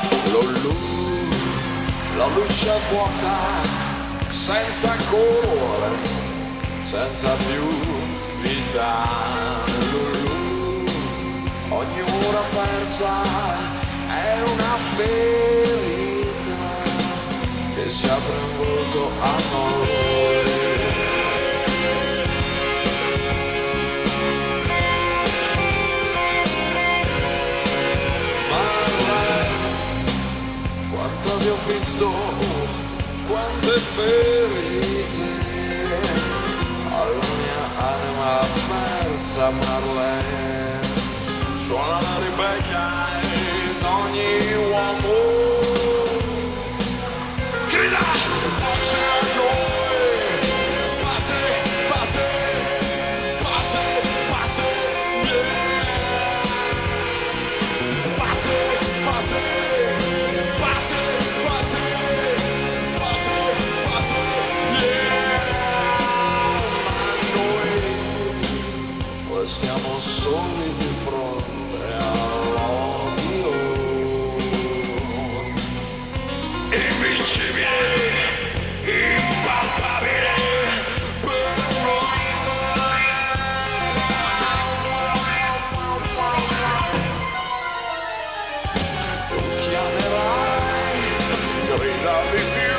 Lulù, la luce vuota, senza colore, senza più vita. Lulù, ogni ora persa è una ferita che si apre un volto a noi. Quanto vi ho visto, quante ferite alla mia anima persa, Marlene. Suona la Rebecca in ogni uomo, grida pace a noi, pace, pace, pace, pace, yeah. Pace, pace. Stiamo soli di fronte all'odio, invincibile, impalpabile per noi. Tu chiamerai, grida di più.